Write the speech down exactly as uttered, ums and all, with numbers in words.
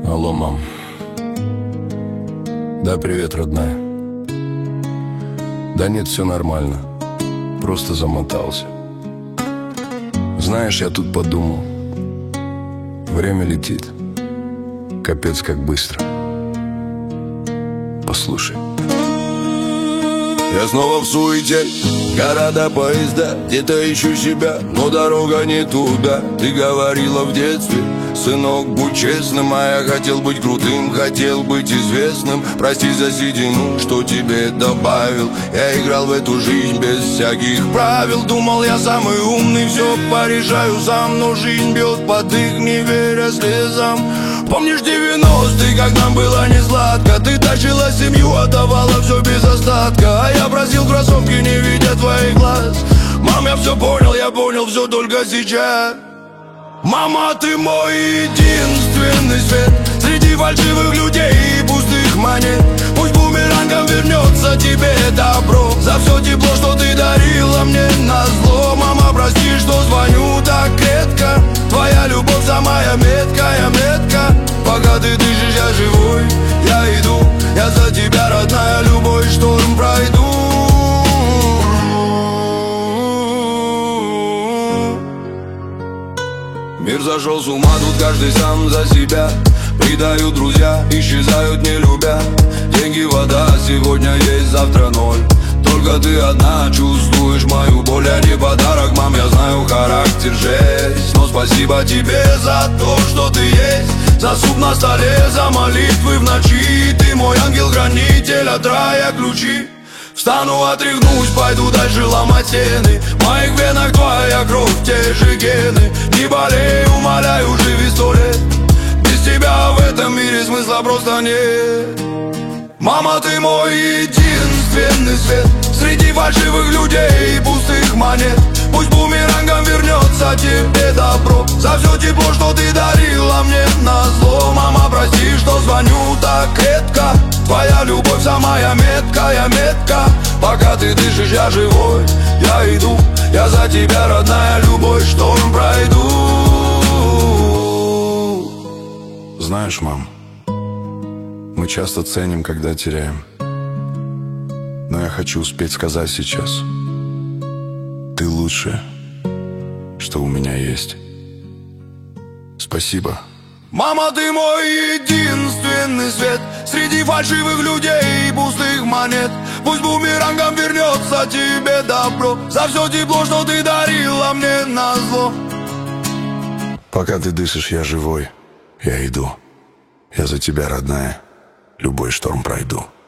Алло, мам. Да, привет, родная. Да нет, все нормально. Просто замотался. Знаешь, я тут подумал. Время летит. Капец, как быстро. Послушай. Я снова в суете, города, поезда, где-то ищу себя, но дорога не туда. Ты говорила в детстве: сынок, будь честным. А я хотел быть крутым, хотел быть известным. Прости за седину, что тебе добавил. Я играл в эту жизнь без всяких правил. Думал, я самый умный, все порешаю сам. Но жизнь бьет под их, не веря слезам. Помнишь девяностые, как нам было не сладко? Ты тащила семью, отдавала все без остатка. А я просил кроссовки, не видя твоих глаз. Мам, я все понял, я понял все только сейчас. Мама, ты мой единственный свет среди фальшивых людей и пустых монет. Пусть бумерангом вернется тебе добро за все тепло, что ты дарила мне назло. Мама, прости, что звоню так редко. Твоя любовь самая меткая метка. Пока ты дышишь, я живой, я иду. Я за тебя, родная, любой шторм пройду. Мир зашел с ума, тут каждый сам за себя. Предают друзья, исчезают не любя. Деньги, вода, сегодня есть, завтра ноль. Только ты одна чувствуешь мою боль. Я не подарок, мам, я знаю, характер жесть. Но спасибо тебе за то, что ты есть. За суп на столе, за молитвы в ночи. Ты мой ангел-хранитель, от рая ключи. Встану, отряхнусь, пойду дальше ломать стены. В моих венах твоя кровь, те же гены. Не болей, умоляю, живи сто лет. Без тебя в этом мире смысла просто нет. Мама, ты мой единственный свет среди фальшивых людей и пустых монет. Пусть бумерангом вернется тебе добро за все тепло, что ты дарила мне назло. Мама, прости, что звоню так редко. Твоя любовь самая меткая метка. Пока ты дышишь, я живой, я иду. Я за тебя, родная, любой шторм пройду. Знаешь, мам, мы часто ценим, когда теряем. Но я хочу успеть сказать сейчас: ты лучшее, что у меня есть. Спасибо. Мама, ты мой единственный свет среди фальшивых людей и пустых монет. Пусть бумерангом вернется тебе добро за все тепло, что ты дарила мне назло. Пока ты дышишь, я живой, я иду. Я за тебя, родная, любой шторм пройду.